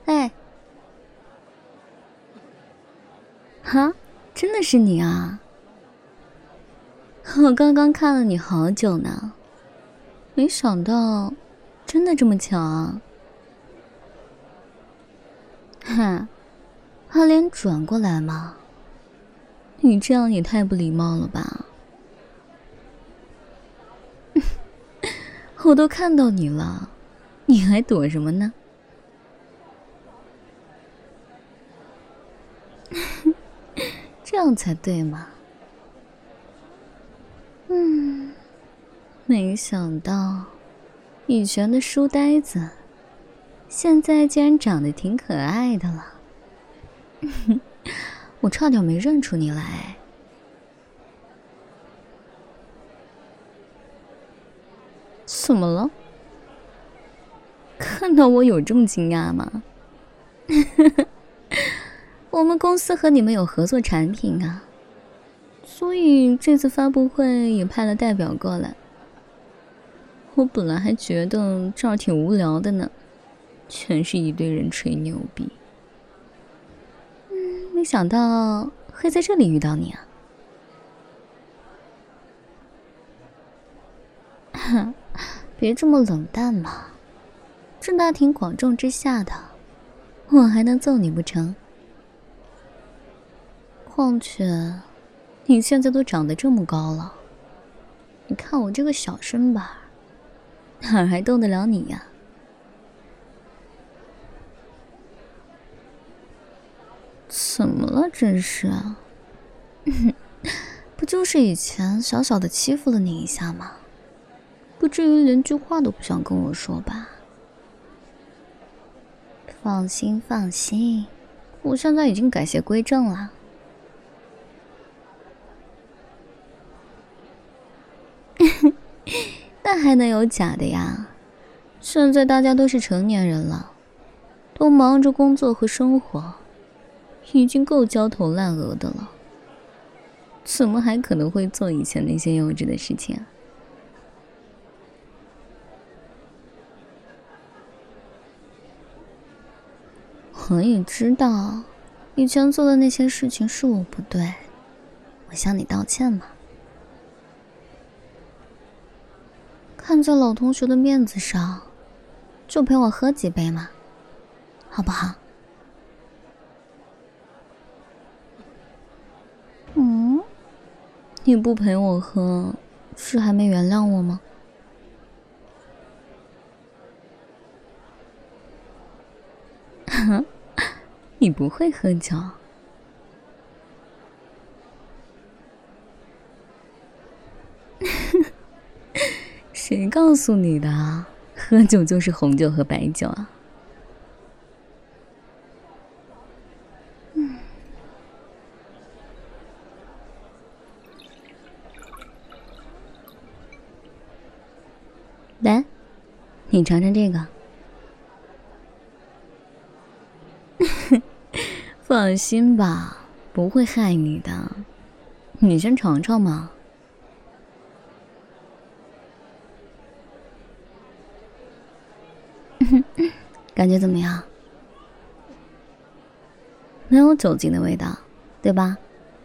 哎，哈，真的是你啊！我刚刚看了你好久呢，没想到，真的这么巧啊！哈，把脸转过来嘛，你这样也太不礼貌了吧！我都看到你了，你还躲什么呢？这样才对嘛。没想到，以前的书呆子，现在竟然长得挺可爱的了。我差点没认出你来。怎么了？看到我有这么惊讶吗？我们公司和你们有合作产品啊，所以这次发布会也派了代表过来。我本来还觉得这儿挺无聊的呢，全是一堆人吹牛逼。没想到会在这里遇到你啊！别这么冷淡嘛，这大庭广众之下的，我还能揍你不成？况且，你现在都长得这么高了，你看我这个小身板，哪儿还动得了你呀？怎么了？真是啊！不就是以前小小的欺负了你一下吗？不至于连句话都不想跟我说吧？放心放心，我现在已经改邪归正了。那还能有假的呀？现在大家都是成年人了，都忙着工作和生活，已经够焦头烂额的了，怎么还可能会做以前那些幼稚的事情啊？我也知道，以前做的那些事情是我不对，我向你道歉嘛。看在老同学的面子上，就陪我喝几杯嘛，好不好？你不陪我喝，是还没原谅我吗？你不会喝酒？谁告诉你的啊？喝酒就是红酒和白酒啊？来，你尝尝这个。放心吧，不会害你的。你先尝尝嘛。感觉怎么样？没有酒精的味道，对吧？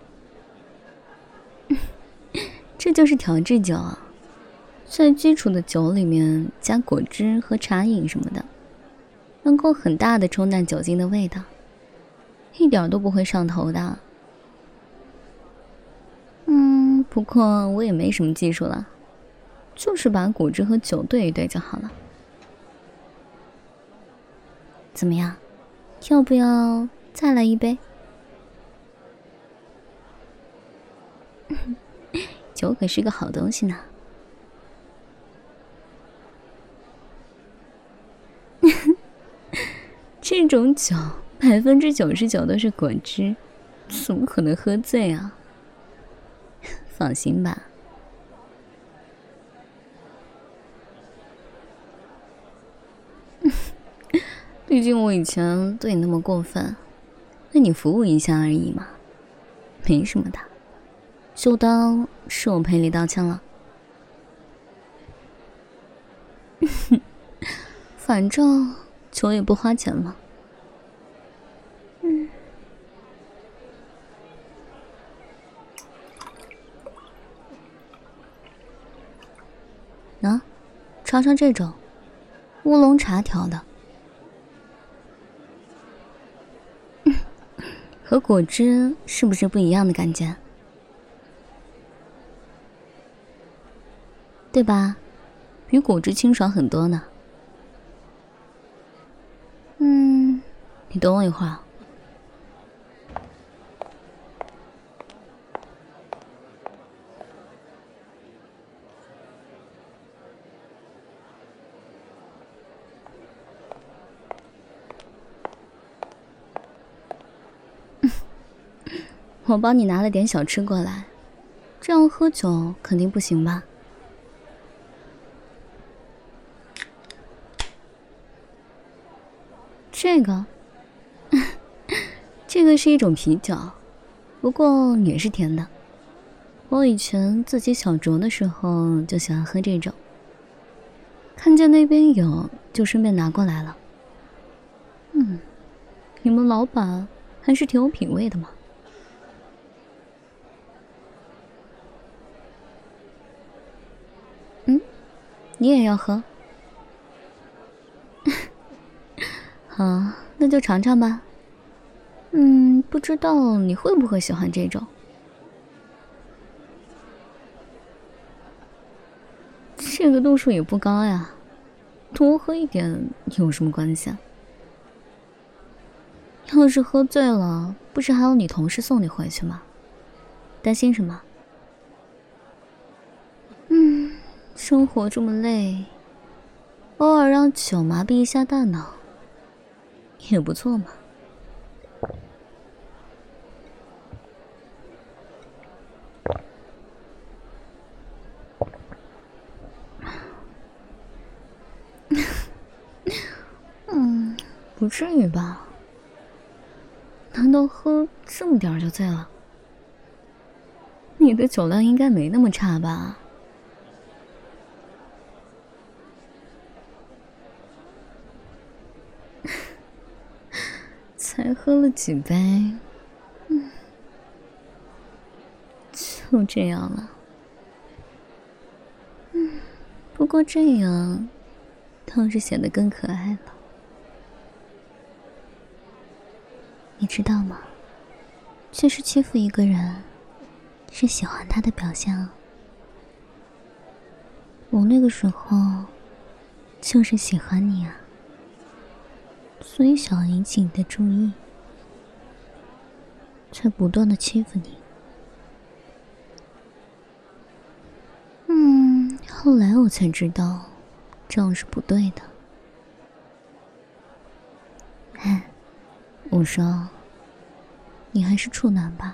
这就是调制酒，在基础的酒里面加果汁和茶饮什么的，能够很大的冲淡酒精的味道，一点都不会上头的。不过我也没什么技术了，就是把果汁和酒兑一兑就好了。怎么样？要不要再来一杯？酒可是个好东西呢。这种酒99%都是果汁，怎么可能喝醉啊？放心吧。毕竟我以前对你那么过分，为你服务一下而已嘛，没什么的，就当是我赔礼道歉了。反正酒也不花钱嘛， 尝尝这种乌龙茶调的，和果汁是不是不一样的感觉？对吧？比果汁清爽很多呢。你等我一会儿啊。我帮你拿了点小吃过来，这样喝酒肯定不行吧？这个，这个是一种啤酒，不过也是甜的。我以前自己小酌的时候就喜欢喝这种，看见那边有就顺便拿过来了。你们老板还是挺有品味的嘛。你也要喝？好，那就尝尝吧。不知道你会不会喜欢这种？这个度数也不高呀，多喝一点有什么关系啊？要是喝醉了，不是还有你同事送你回去吗？担心什么？生活这么累，偶尔让酒麻痹一下大脑，也不错嘛。不至于吧？难道喝这么点儿就醉了？你的酒量应该没那么差吧？才喝了几杯，就这样了。不过这样倒是显得更可爱了。你知道吗？其实欺负一个人是喜欢他的表现啊。我那个时候就是喜欢你啊，所以想要引起你的注意，才不断的欺负你。后来我才知道，这样是不对的。我说，你还是处男吧？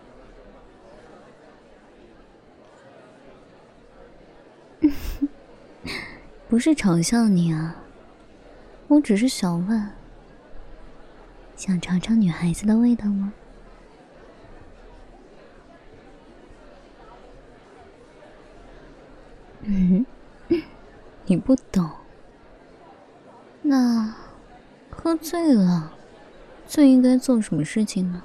不是嘲笑你啊，我只是想问，想尝尝女孩子的味道吗？你不懂。那喝醉了，最应该做什么事情呢？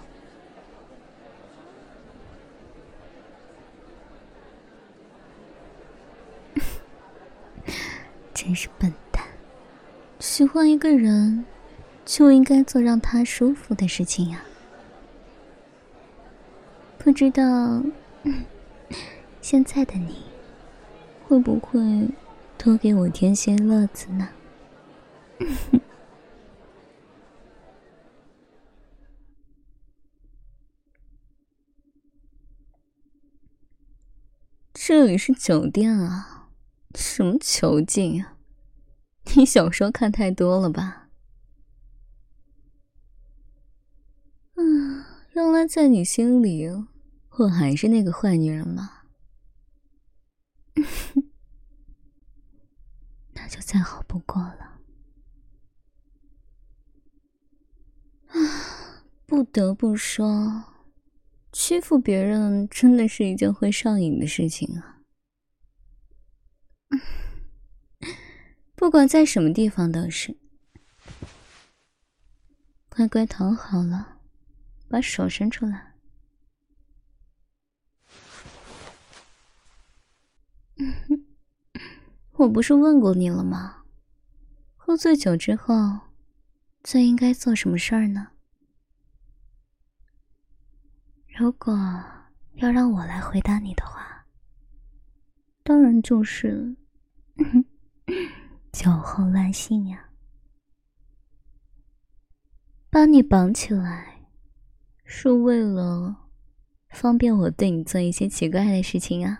真是笨蛋！喜欢一个人，就应该做让他舒服的事情呀。不知道，现在的你，会不会多给我添些乐子呢？这里是酒店啊，什么囚禁啊？你小说看太多了吧？原来在你心里，我还是那个坏女人吗？那就再好不过了。不得不说，欺负别人真的是一件会上瘾的事情啊。不管在什么地方都是。乖乖躺好了，把手伸出来。 我不是问过你了吗？喝醉酒之后，最应该做什么事儿呢？如果要让我来回答你的话，当然就是酒后乱性呀。把你绑起来，是为了方便我对你做一些奇怪的事情啊。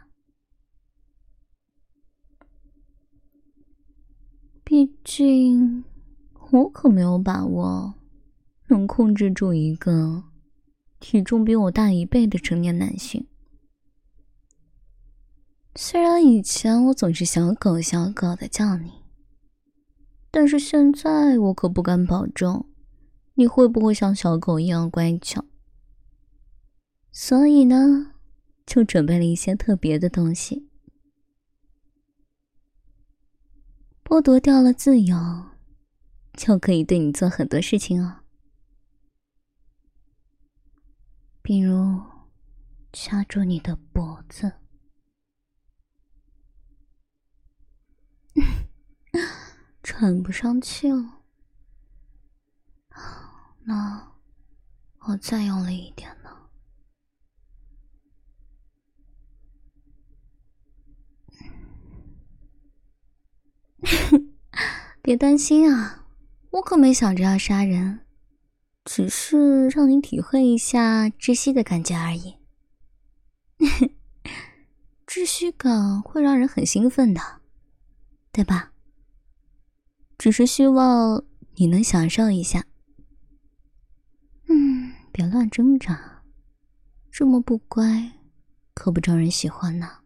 毕竟，我可没有把握能控制住一个体重比我大1倍的成年男性。虽然以前我总是小狗小狗的叫你，但是现在我可不敢保证你会不会像小狗一样乖巧。所以呢，就准备了一些特别的东西。剥夺掉了自由，就可以对你做很多事情哦。比如掐住你的脖子。喘不上气了，那我再用力一点呢。别担心啊，我可没想着要杀人，只是让你体会一下窒息的感觉而已。窒息感会让人很兴奋的，对吧？只是希望你能享受一下。别乱挣扎，这么不乖，可不招人喜欢呢。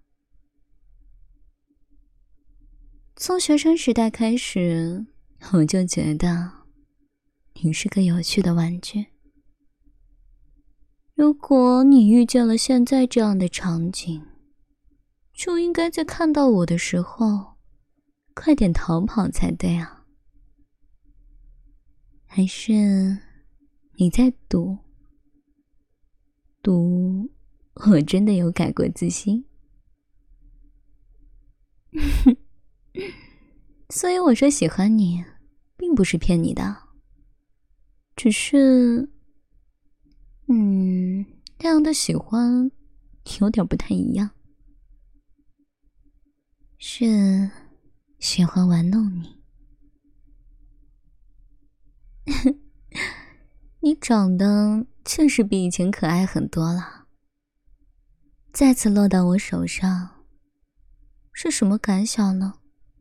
从学生时代开始，我就觉得你是个有趣的玩具。如果你遇见了现在这样的场景，就应该在看到我的时候，快点逃跑才对啊。还是你在赌我真的有改过自新？所以我说喜欢你，并不是骗你的，只是，那样的喜欢有点不太一样，是喜欢玩弄你。你长得确实比以前可爱很多了，再次落到我手上，是什么感想呢？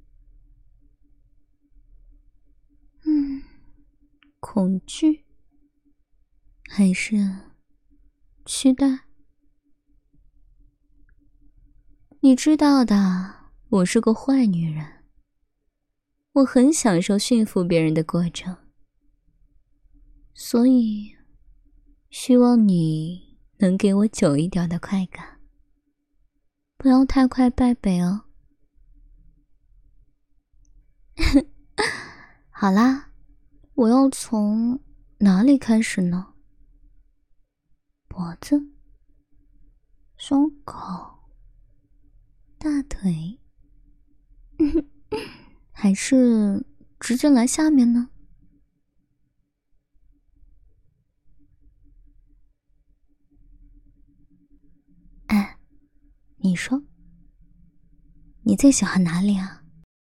恐惧，还是期待？你知道的，我是个坏女人，我很享受驯服别人的过程，所以希望你能给我久一点的快感，不要太快败北哦。好啦，我要从哪里开始呢？脖子、胸口、大腿，还是直接来下面呢？哎，你说，你最喜欢哪里啊？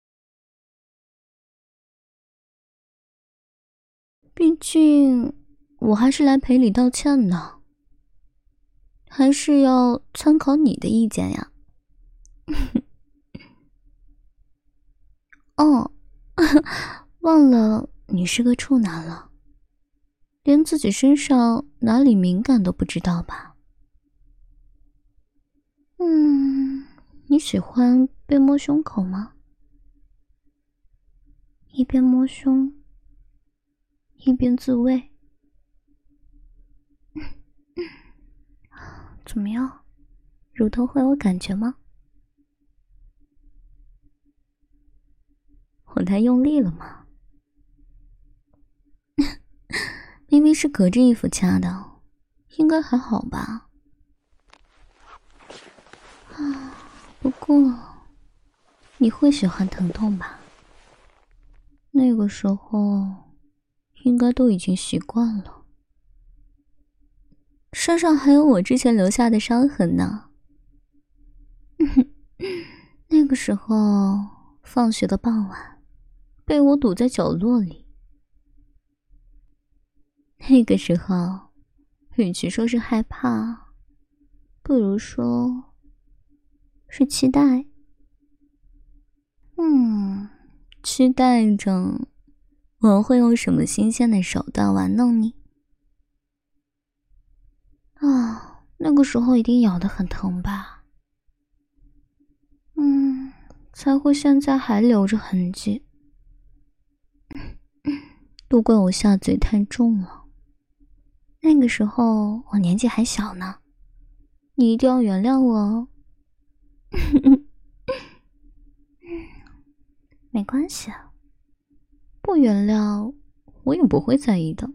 毕竟我还是来赔礼道歉的，还是要参考你的意见呀。哦，忘了你是个处男了，连自己身上哪里敏感都不知道吧？你喜欢被摸胸口吗？一边摸胸，一边自慰。怎么样？乳头会有感觉吗？我太用力了吗？明明是隔着衣服掐的，应该还好吧？不过你会喜欢疼痛吧？那个时候应该都已经习惯了。身上还有我之前留下的伤痕呢。那个时候放学的傍晚，被我堵在角落里。那个时候与其说是害怕，不如说是期待。期待着我会用什么新鲜的手段玩弄你。那个时候一定咬得很疼吧？才会现在还留着痕迹。都怪我下嘴太重了。那个时候我年纪还小呢，你一定要原谅我哦。没关系，不原谅我也不会在意的。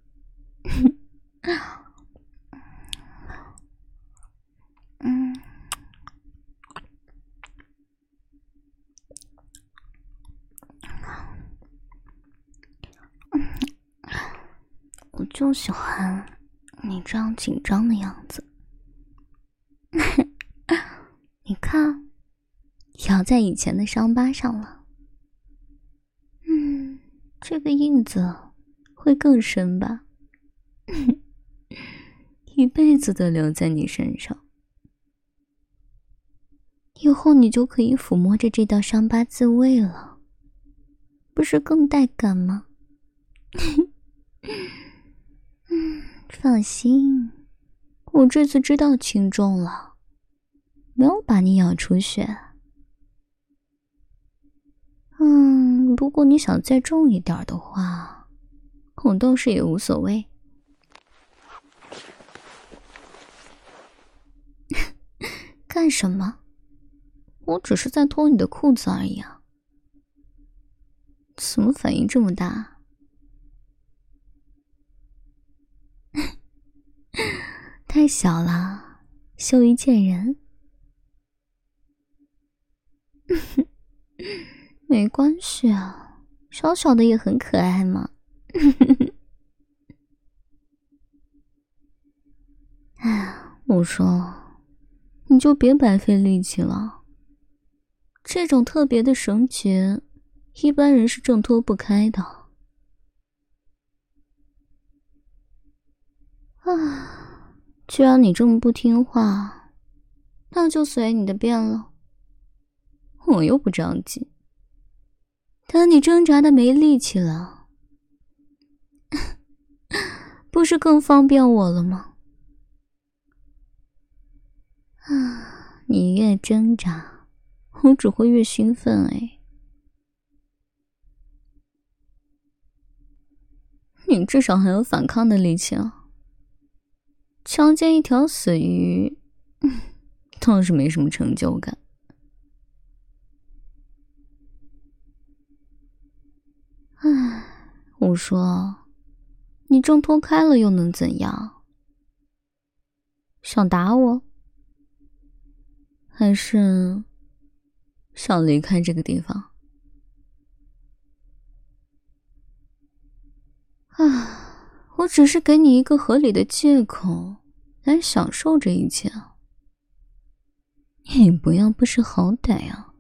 我就喜欢你这样紧张的样子。你看，咬在以前的伤疤上了。这个印子会更深吧？一辈子都留在你身上。以后你就可以抚摸着这道伤疤自慰了，不是更带感吗？放心，我这次知道轻重了，没有把你咬出血。如果你想再重一点的话，我倒是也无所谓。干什么？我只是在脱你的裤子而已啊。怎么反应这么大？太小了，羞于见人。没关系啊，小小的也很可爱嘛。我说，你就别白费力气了。这种特别的绳结，一般人是挣脱不开的。既然你这么不听话，那就随你的便了。我又不着急。等你挣扎的没力气了，不是更方便我了吗？你越挣扎，我只会越兴奋哎。你至少还有反抗的力气啊。强奸一条死鱼，倒是没什么成就感。我说，你挣脱开了又能怎样？想打我？还是想离开这个地方？我只是给你一个合理的借口来享受这一切啊。你不要不识好歹啊。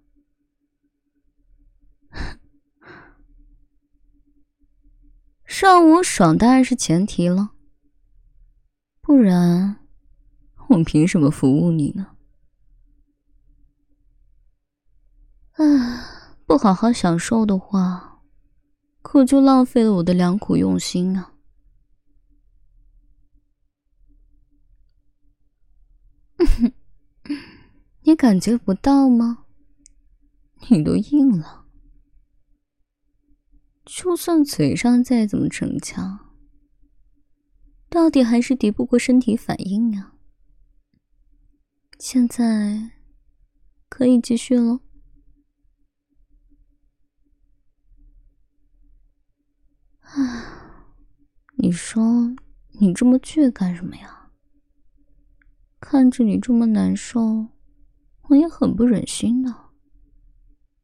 让我爽当然是前提了，不然我凭什么服务你呢？不好好享受的话，可就浪费了我的良苦用心啊。你感觉不到吗？你都硬了，就算嘴上再怎么逞强，到底还是敌不过身体反应啊。现在可以继续了。你说你这么倔干什么呀？看着你这么难受，我也很不忍心呢。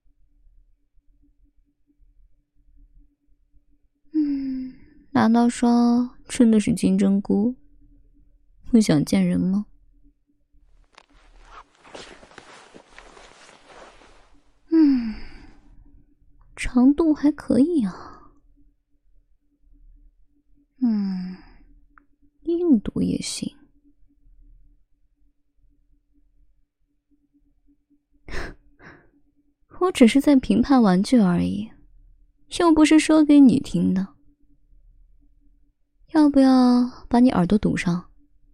难道说真的是金针菇？不想见人吗？长度还可以啊。硬度也行。我只是在评判玩具而已，又不是说给你听的。要不要把你耳朵堵上？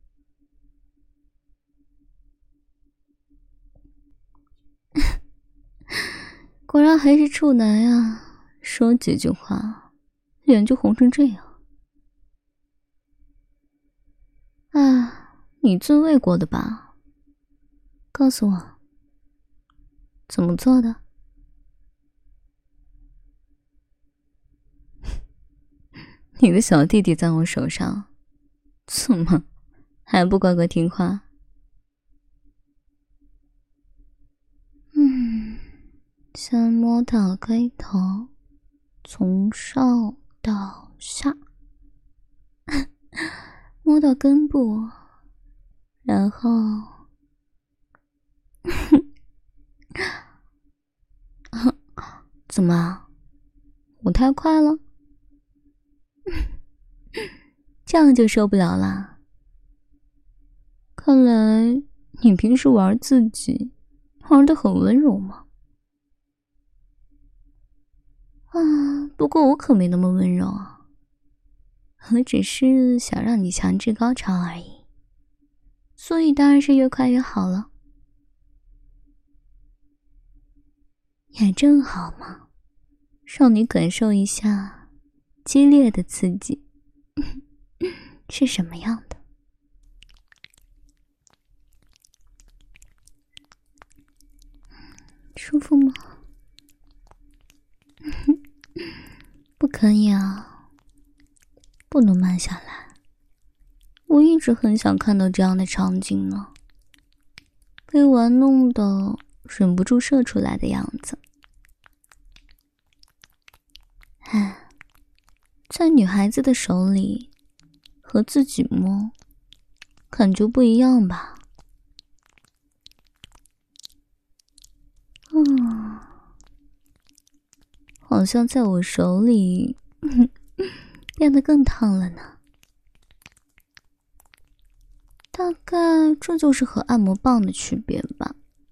果然还是处男啊，说几句话，脸就红成这样。啊，你自慰过的吧？告诉我，怎么做的？你的小弟弟在我手上，怎么还不乖乖听话？先摸到龟头，从上到下，摸到根部，然后怎么？我太快了？这样就受不了啦。看来你平时玩自己玩得很温柔嘛。不过我可没那么温柔啊，我只是想让你强制高潮而已，所以当然是越快越好了。也正好嘛，让你感受一下激烈的刺激是什么样的。舒服吗？不可以啊，不能慢下来。我一直很想看到这样的场景呢，被玩弄的忍不住射出来的样子。在女孩子的手里和自己摸感觉不一样吧？好像在我手里变得更烫了呢。大概这就是和按摩棒的区别吧。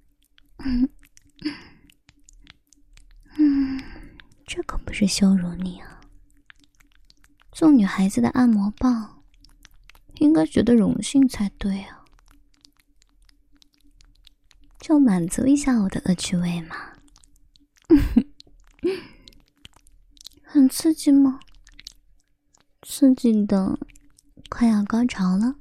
这可不是羞辱你啊。做女孩子的按摩棒应该觉得荣幸才对啊。就满足一下我的恶趣味嘛。很刺激吗？刺激的快要高潮了。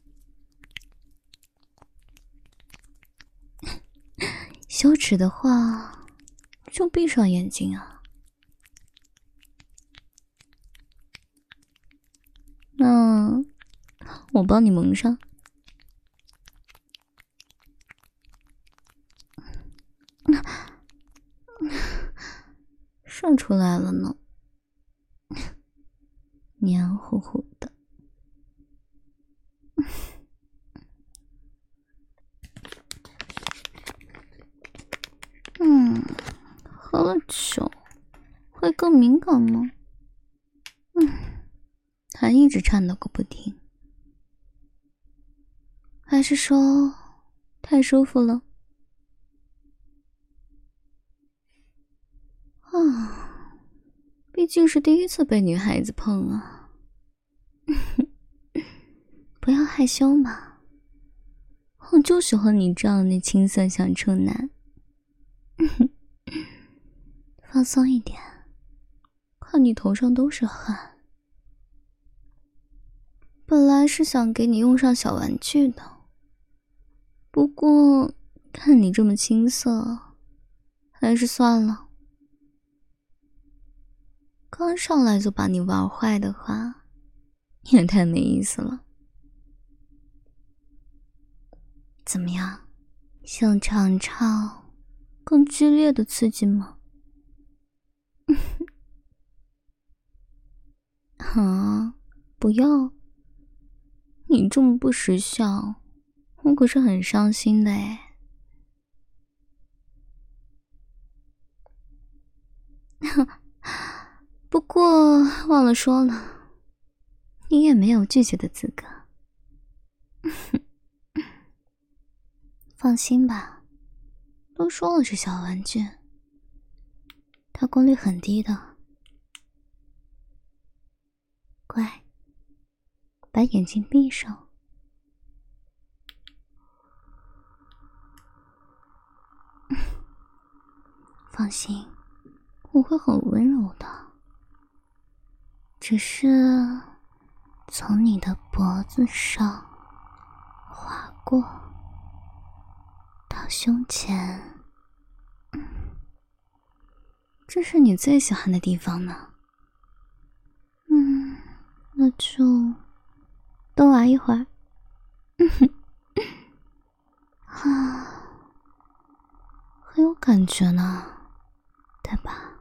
羞耻的话就闭上眼睛啊。那我帮你蒙上。射出来了呢，黏糊糊的。喝了酒会更敏感吗？还一直颤抖个不停。还是说太舒服了？毕竟是第一次被女孩子碰啊。不要害羞嘛，我就喜欢你这样的青涩小处男。放松一点，看你头上都是汗。本来是想给你用上小玩具的，不过看你这么青涩，还是算了。刚上来就把你玩坏的话，也太没意思了。怎么样，想尝尝更剧烈的刺激吗？ 不要，你这么不识相，我可是很伤心的哎。不过忘了说了，你也没有拒绝的资格。放心吧，都说了是小玩具，它功率很低的。乖，把眼睛闭上。放心，我会很温柔的，只是从你的脖子上划过到胸前，这是你最喜欢的地方呢。那就多玩一会儿。啊，很有感觉呢，对吧？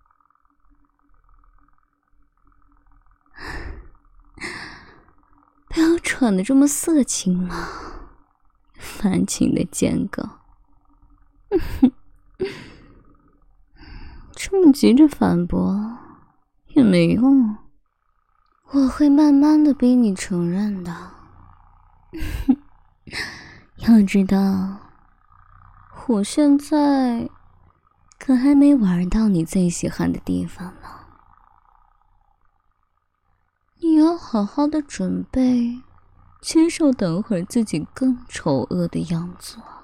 不要喘得这么色情嘛，烦情的贱狗。这么急着反驳也没用，我会慢慢的逼你承认的。要知道，我现在可还没玩到你最喜欢的地方呢。你要好好的准备，接受等会儿自己更丑恶的样子啊。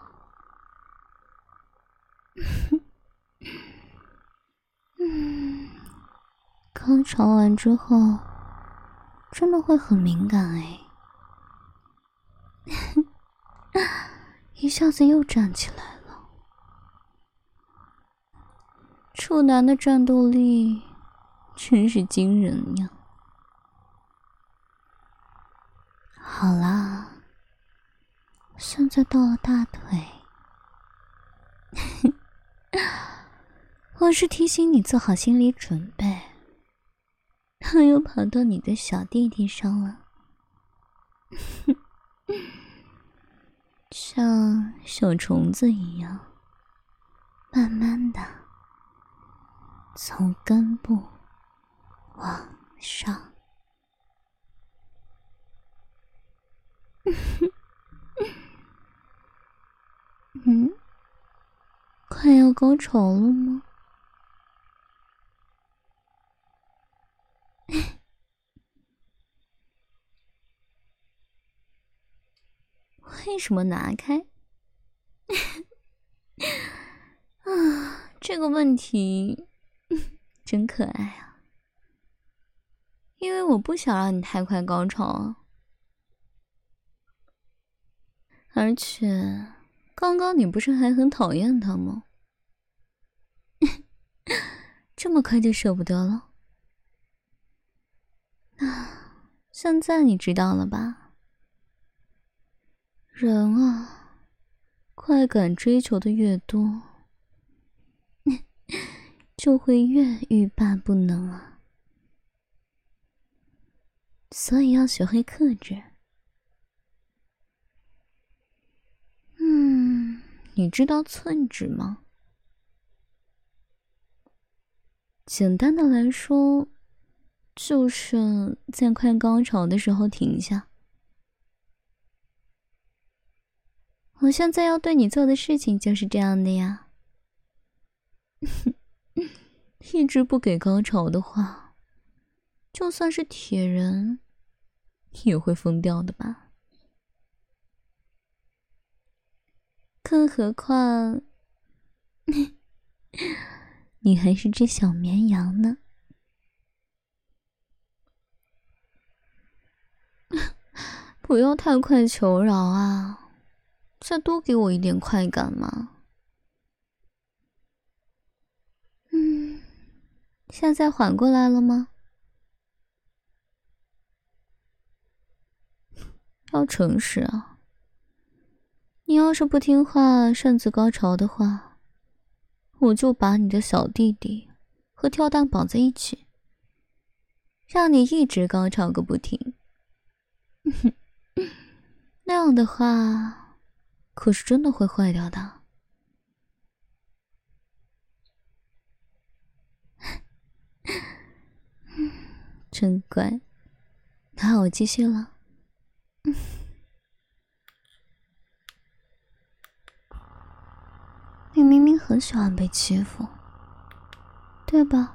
刚吵完之后，真的会很敏感哎。一下子又站起来了，处男的战斗力真是惊人呀。好啦，现在到了大腿，我是提醒你做好心理准备，他又跑到你的小弟弟上了。像小虫子一样，慢慢的从根部往上。快要高潮了吗？为什么拿开？啊，这个问题真可爱啊！因为我不想让你太快高潮啊。而且，刚刚你不是还很讨厌他吗？这么快就舍不得了？啊，现在你知道了吧？人啊，快感追求的越多，就会越欲罢不能啊。所以要学会克制。你知道寸指吗？简单的来说，就是在快高潮的时候停下。我现在要对你做的事情就是这样的呀。一直不给高潮的话，就算是铁人也会疯掉的吧。更何况你还是只小绵羊呢。不要太快求饶啊，再多给我一点快感嘛。现在缓过来了吗？要诚实啊。你要是不听话擅自高潮的话，我就把你的小弟弟和跳蛋绑在一起， 让你一直高潮个不停。那样的话，可是真的会坏掉的。真乖，那我继续了。你明明很喜欢被欺负，对吧？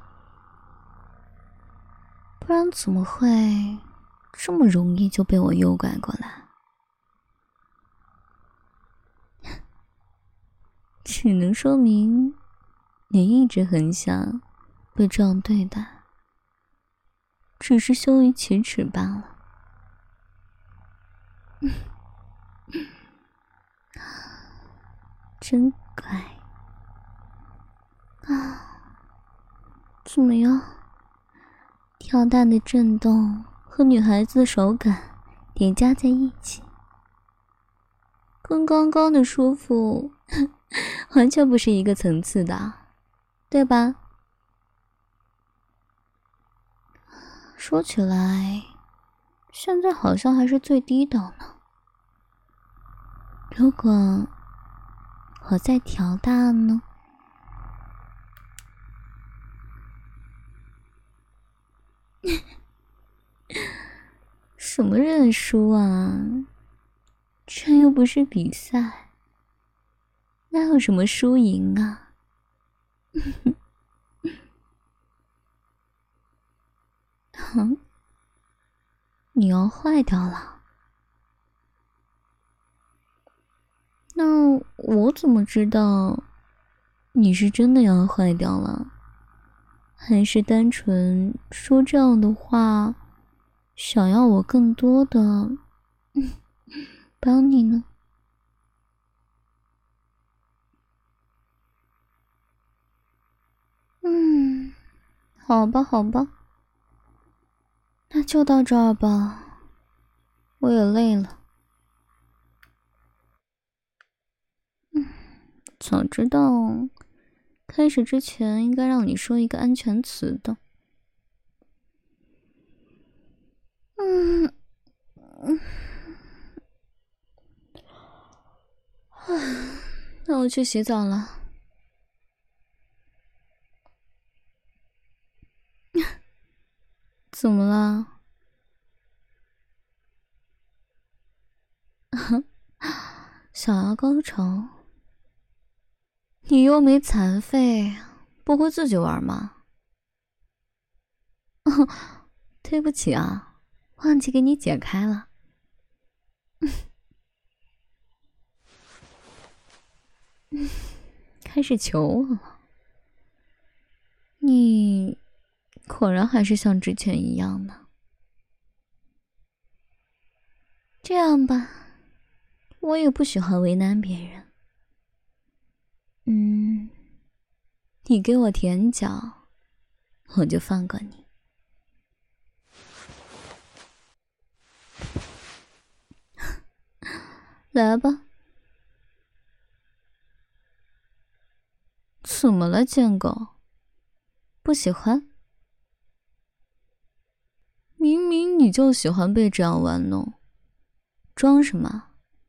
不然怎么会这么容易就被我诱拐过来？只能说明你一直很想被这样对待，只是羞于启齿罢了。真乖啊！怎么样？跳蛋的震动和女孩子的手感叠加在一起，跟刚刚的舒服完全不是一个层次的，对吧？说起来，现在好像还是最低档呢。如果我再调大呢？什么认输啊？这又不是比赛，哪有什么输赢啊？哼，你要坏掉了？那我怎么知道你是真的要坏掉了，还是单纯说这样的话，想要我更多的帮你呢？好吧，好吧，那就到这儿吧，我也累了。早知道开始之前应该让你说一个安全词的。那我去洗澡了。怎么了？想要高潮？你又没残废，不会自己玩吗？对不起啊，忘记给你解开了。开始求我了？你果然还是像之前一样呢。这样吧，我也不喜欢为难别人。你给我舔脚，我就放过你。来吧。怎么了，贱狗？不喜欢？明明你就喜欢被这样玩弄，装什么？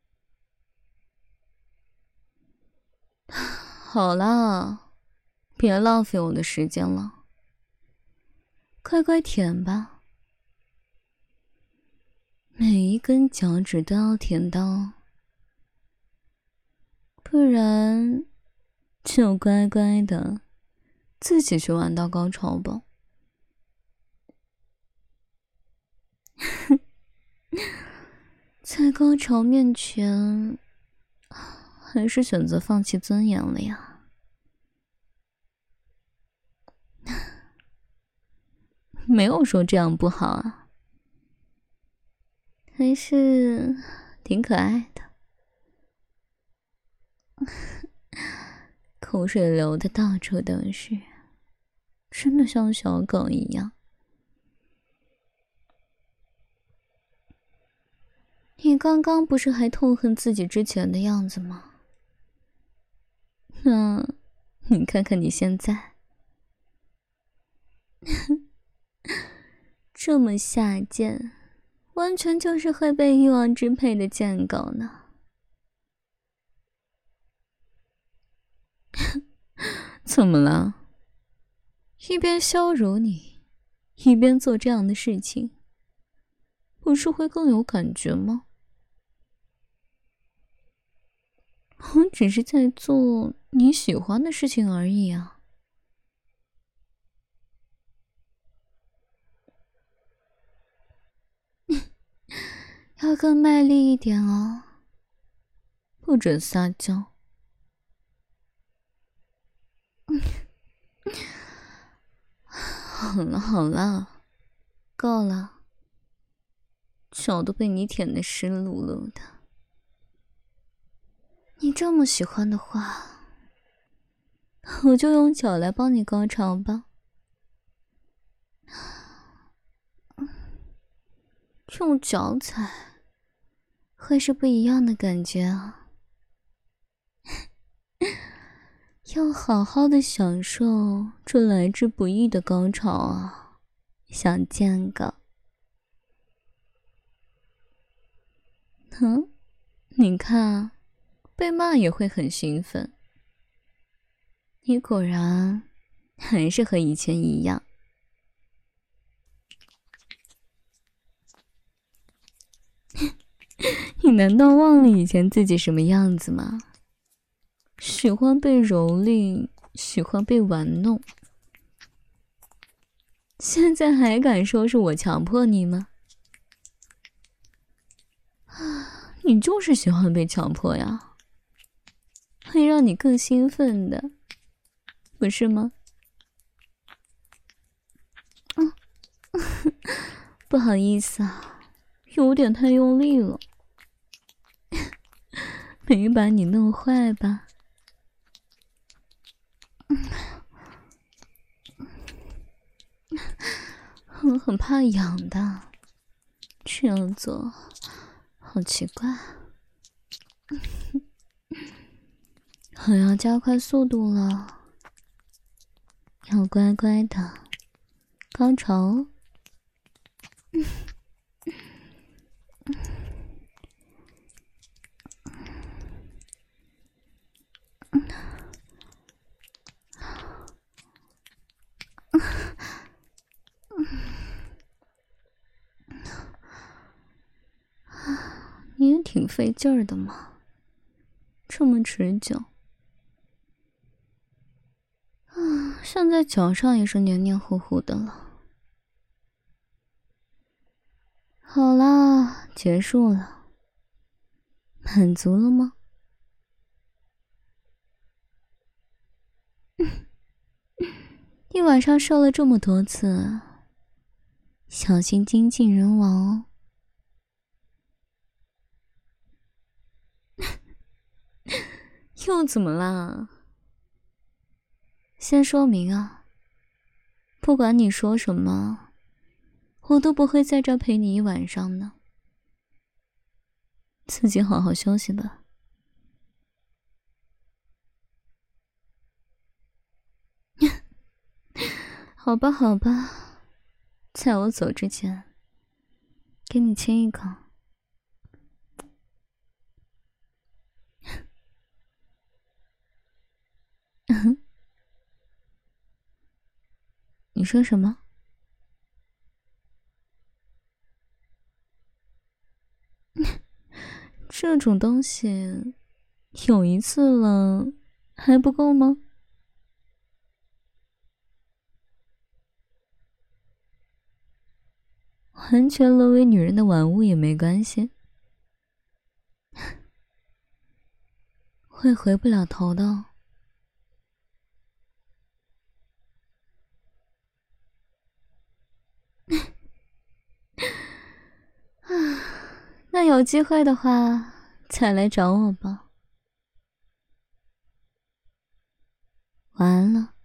好啦，别浪费我的时间了，快快舔吧，每一根脚趾都要舔到，不然就乖乖的自己去玩到高潮吧。在高潮面前，还是选择放弃尊严了呀。没有说这样不好啊，还是挺可爱的。口水流的到处都是，真的像小狗一样。你刚刚不是还痛恨自己之前的样子吗？那你看看你现在， 这么下贱，完全就是会被欲望支配的贱狗呢。怎么了？一边羞辱你，一边做这样的事情，不是会更有感觉吗？我只是在做你喜欢的事情而已啊。要更卖力一点哦，不准撒娇。好了好了，够了，脚都被你舔得湿漉漉的。你这么喜欢的话，我就用脚来帮你高潮吧。用脚踩，会是不一样的感觉啊。要好好的享受这来之不易的高潮啊，小贱狗。你看，被骂也会很兴奋。你果然还是和以前一样。你难道忘了以前自己什么样子吗？喜欢被蹂躏，喜欢被玩弄，现在还敢说是我强迫你吗？你就是喜欢被强迫呀，会让你更兴奋的，不是吗？不好意思啊，有点太用力了，没把你弄坏吧？我很怕痒的，这样做好奇怪。我要加快速度了，要乖乖的高潮哦。你也挺费劲儿的嘛，这么持久。现在脚上也是黏黏糊糊的了。好啦，结束了，满足了吗？一晚上射了这么多次，小心精尽人亡哦。又怎么啦？先说明啊，不管你说什么，我都不会在这陪你一晚上的。自己好好休息吧。好吧，好吧，在我走之前，给你亲一口。你说什么？这种东西，有一次了，还不够吗？完全沦为女人的玩物也没关系，会回不了头的哦。那有机会的话，再来找我吧。晚安了。